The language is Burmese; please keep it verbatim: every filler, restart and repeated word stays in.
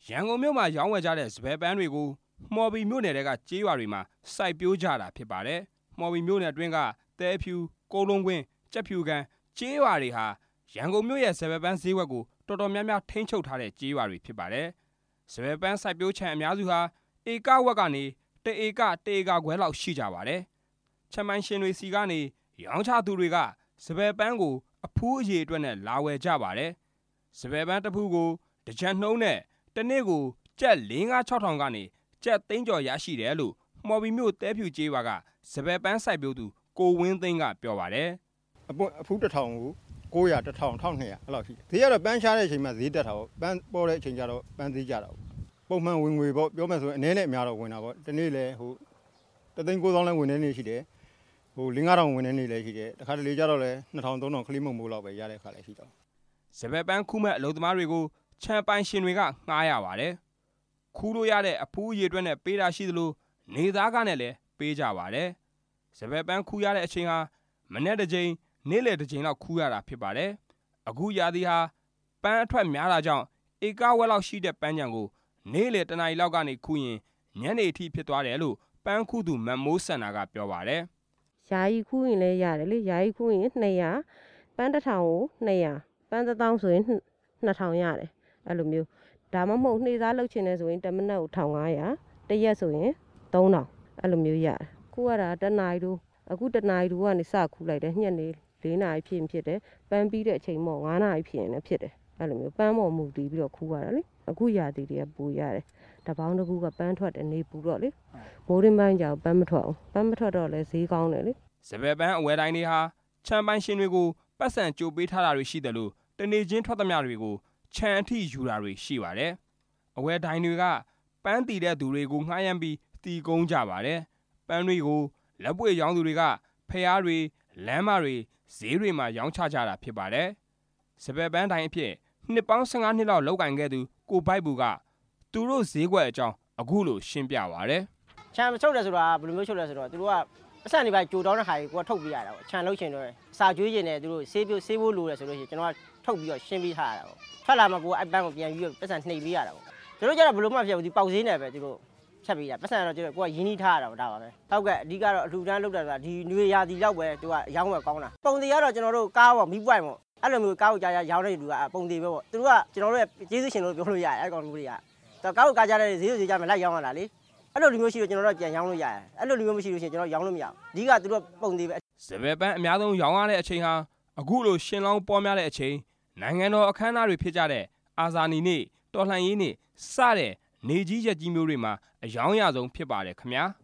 ရန်ကုန်မြို့မှာရောင်းဝယ်ကြတဲ့စပယ်ပန်းတွေကိုမှော်ဘီမြို့နယ်တွေကကြေးရွာတွေမှာစိုက်ပျိုးကြတာဖြစ်ပါတယ်။မှော်ဘီမြို့နယ်အတွင်းကသဲဖြူကိုလုံးကွင်းကြက်ဖြူကန်ကြေးရွာတွေဟာရန်ကုန်မြို့ရဲ့စပယ်ပန်းဈေးကွက်ကိုတော်တော်များများထိန်းချုပ်ထားတဲ့ကြေးရွာတွေဖြစ်ပါတယ်။စပယ်ပန်းစိုက်ပျိုးခြံအများစုဟာဧကဝက်ကနေတဧကတဧကခွဲလောက်ရှိကြပါတယ်။ခြံမိုင်းရှင်တွေစီကနေရောင်းချသူတွေကစပယ်ပန်းကိုအဖူးအရေအတွက်နဲ့လာဝယ်ကြပါတယ်။စပယ်ပန်းတစ်ဖူးကိုတစ်ကြံနှုံးနဲ့တနေ့ကိုကျပ်လေးငါးခြောက်ထောင်ကနေကျပ်သိန်းကျော်ရရှိတယ်လို့မှော်ဘီမြို့သဲဖြူကြေးရွာကစပယ်ပန်းစိုက်ပျိုးသူကိုဝင်းသိန်းကပြောပါတယ်။အပွင့်အဖူးတစ်ထောင်ကိုကိုးရာတစ်ထောင်တစ်ထောင်နှစ်ရာအဲ့လိုရှိတယ်။ဈေးကတော့ပန်းရှားတဲ့အချိန်မှာဈေးတက်တာပေါ့။ပန်းပေါ်တဲ့အချိန်ကျတော့ပန်းဈေးကျတာပေါ့။ပုံမှန်ဝင်ငွေပေါ့ပြောမယ်ဆိုရင်အနည်းနဲ့အများတော့ဝင်တာပေါ့။ဒီနေ့လည်းဟိုတသိန်းကိုးသောင်းလည်းဝင်နေနေရှိတယ်။ဟိုလေးငါးထောင်ဝင်နေနေလည်းရှိတယ်။တစ်ခါတလေကျတော့လည်းနှစ်ထောင်သုံးထောင်ခလိမုံမိုးလောက်ပဲရတဲ့ခါလည်းရှိတော့စပယ်ပန်းခူးမဲ့အလုပ်သမားတွေကိုခြံပိုင်ရှင်တွေကငှားရပါတယ်။ခူးလို့ရတဲ့အဖူးအရေအတွက်နဲ့ပေးတာရှိသလိုနေသားကနဲ့လည်းပေးကြပါတယ်။စပယ်ပန်းခူးရတဲ့အချိန်ဟာမနေ့တစ်ချိန်နေ့လယ်တစ်ချိန်လောက်ခူးရတာဖြစ်ပါတယ်။အခုရာသီဟာပန်းအထွက်များတာကြောင့်ဧကဝက်လောက်ရှိတဲ့ပန်းခြံကိုနေ့လယ်တနာရီလောက်ကနေခူးရင်ညနေအထိဖြစ်သွားတယ်လို့ပန်းခူးသူမတ်မိုးစန္ဒာကပြောပါတယ်။ယာယီခူးရင်လည်းရတယ်လေယာယီခူးရင်နှစ်ရာပန်းတစ်ထောင်ကိုနှစ်ရာပန်းတစ်သောင်းဆိုရင်နှစ်ထောင်ရတယ်အဲ့လိုမျိုးဒါမှမဟုတ်နှေးစားလုပ်ချင်တယ်ဆိုရင်တစ်မိနစ်ကိုတစ်ငါးရာတစ်ရက်ဆိုရင်သုံးထောင်အဲ့လိုမျိုးရတယ်ခူးရတာတစ်နာရီတို့အခုတစ်နာရီတို့ကနေစခူးလိုက်တယ်ညက်နေလေးနာရီဖြစ်ရင်ဖြစ်တယ်ပန်းပြီးတဲ့အချိန်မို့ငါးနာရီဖြစ်ရင်လည်းဖြစ်တယ်အဲ့လိုမျိုးပန်းပေါ်မူတည်ပြီးတော့ခူးရတာလေအခုရာသီတွေကပူရတယ်တပေါင်းတစ်ခုကပန်းထွက်တယ်နေပူတော့လေမိုးရင်းပိုင်းကြောင်ပန်းမထွက်အောင်ပန်းမထွက်တော့လဲဈေးကောင်းတယ်လေစပယ်ပန်းအဝယ်တိုင်းတွေဟာခြံပိုင်ရှင်တွေကိုပတ်စံကြိုပေးထားတာတွေရှိတယ်လို့တနေချင်းထွက်သမျှတွေကိုခြံအထိယူတာတွေရှိပါတယ်။အဝယ်တိုင်းတွေကပန်းတီတဲ့သူတွေကိုငှားရမ်းပြီးတီကုန်းကြပါတယ်။ပန်းတွေကိုလက်ပွေရောင်းသူတွေကဖျားတွေလမ်းမတွေဈေးတွေမှာရောင်းချကြတာဖြစ်ပါတယ်။စပယ်ပန်းတိုင်းအဖြစ်နှစ်ပေါင်းဆယ်ငါးနှစ်လောက်လောက်ကင်ခဲ့သူကိုဘိုက်ဘူးကသူတို့ဈေးကွက်အကြောင်းအခုလိုရှင်းပြပါတယ်။ခြံချုပ်တယ်ဆိုတာဘယ်လိုမျိုးချုပ်လဲဆိုတော့သူတို့ကအစံတွေပဲကြိုတောင်းတဲ့ခါကြီးကိုကထုတ်ပြရတာပေါ့ခြံလုံးရှင်တော့စာကျွေးကျင်တယ်သူတို့ဆေးပြဆေးဖို့လိုတယ်ဆိုလို့ရှိရင်ကျွန်တော်ကထုတ်ပြီးတော့ရှင်းပေးထားရတာပေါ့ထွက်လာမှကိုအဲ့ပန်းကိုပြန်ပြီးတော့ပတ်စံနှိပ်ပေးရတာပေါ့သူတို့ကျတော့ဘယ်လိုမှမဖြစ်ဘူးဒီပေါက်ဈေးနဲ့ပဲသူတို့ချက်ပေးတာပတ်စံတော့ကျွန်တော်ကိုကရင်းနှီးထားရတာပေါ့ဒါပါပဲဟုတ်ကဲ့အဓိကတော့အလှူဒန်းလုပ်တာဆိုတာဒီနွေရာသီလောက်ပဲသူကအယောင်းပဲကောင်းတာပုံသေးကတော့ကျွန်တော်တို့ကားပေါ့မီးပွိုင်ပေါ့အဲ့လိုမျိုးကားကိုကြာကြာရောင်းတဲ့လူကပုံသေးပဲပေါ့သူတို့ကကျွန်တော်တို့ရဲ့ကျေးဇူးရှင်လို့ပြောလို့ရတယ်အဲ့ကောင်လူတွေကတော့ကားကိုကားကြတဲ့ဈေးဈေးကြမယ်လိုက်ရောင်းရတာလေအဲ့လိုလူမျိုးရှိလို့ကျွန်တော်တို့ပြန်ရောင်းလို့ရတယ်အဲ့လိုလူမျိုးမရှိလို့ရှိရင်ကျွန်တော်ရောင်းလို့မရဘူးအဓိကသူတို့ပုံသေးပဲစပယ်ပန်းအများဆုံးရောင်းရတဲ့အချိန်ဟာအခုလိုရှင်လောင်းပေါ်များတဲ့အချိန်နိုင်ငံတော်အခမ်းအနားတွေဖြစ်ကြတဲ့အာဇာနည်နေ့တော်လှန်ရေးနေ့စတဲ့နေကြီးရက်ကြီးမျိုးတွေမှာအယောင်းရဆုံးဖြစ်ပါတယ်ခင်ဗျာ